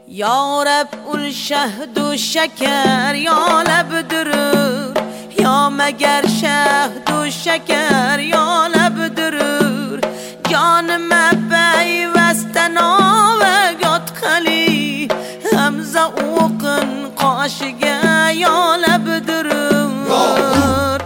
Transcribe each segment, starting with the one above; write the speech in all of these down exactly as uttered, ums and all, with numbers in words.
یا رب ul شهد و شکر یا لب درور، یا مگر شهد و شکر یا لب درور. جانم پیوستن آوگات خلی، همزه اوقن قاشگه یا لب درور.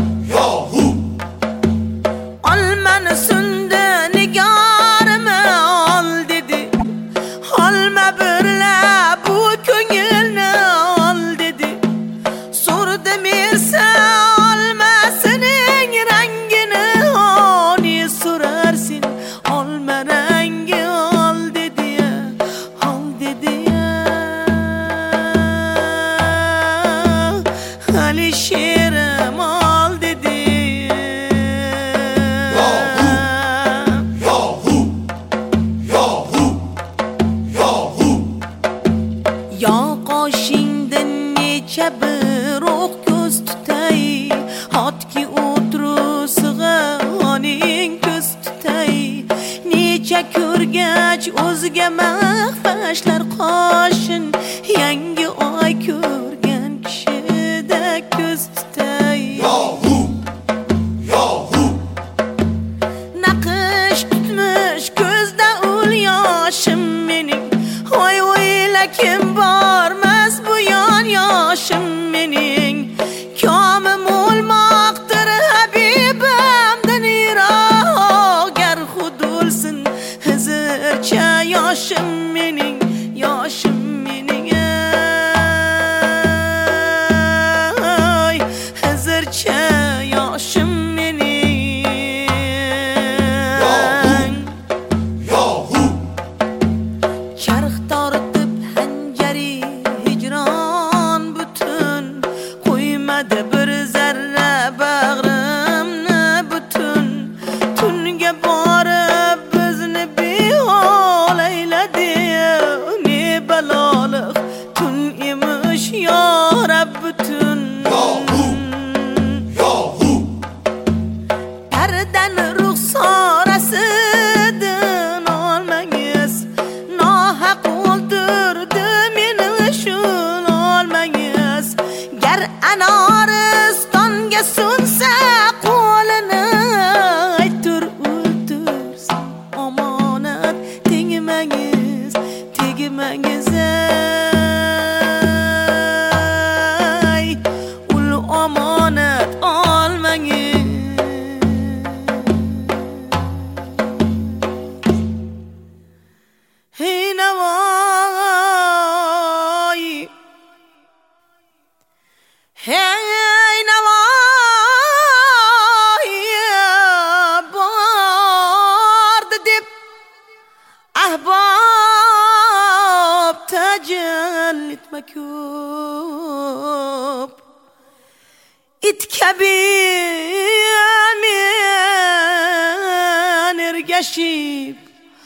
آل من سنده نگارم آل دیدی، آل مبرله بو کنگلنه آل دیدی. سرد میرسه آل مسنین رنگینه آنی سررسین آل مرنگ آل دیدی آل دیدی. علی شیرم آل دیدی. یا قاشیندن نیچه بروق کز تایی، هات کی اوتروس غانین کز تایی. نیچه کرگج ازگه مخفشلر قاشن، ینگ آی کرگن کشیده کز تایی. نقش tutmuş gözde ul yaşım benim، oy oy lakin barmaz bu yan yaşım benim. Kamım olmaktır Habibimden irak, ger hudulsun hızırça yaşım benim, yaşım benim. Ay hızırça yaşım benim. Çarx tartıp hancari hicran bütün, koymadı bir zerre bağrımni bütün. Tunga borib bizni behol ayladi, ne balolig tun emish ya Rab bütün. Perden ruhsarasidan olmangiz, nohaq o'ldirdi meni shul olmangiz. Gar Anaristonga sunsa qo'lini, aytur o'ldirsin omonat tegmangiz, tegmangiz. Ay ul omonat olmangiz. Hey navoy, hey navoy, bordi deb ahbab tajallitma ko'p. It kabi men ergashib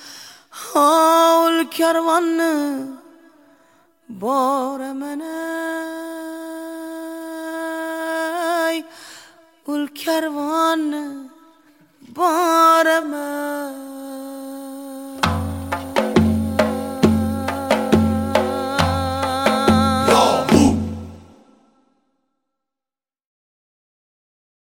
ol karvonni boraman. Ay ul karvonni boraman.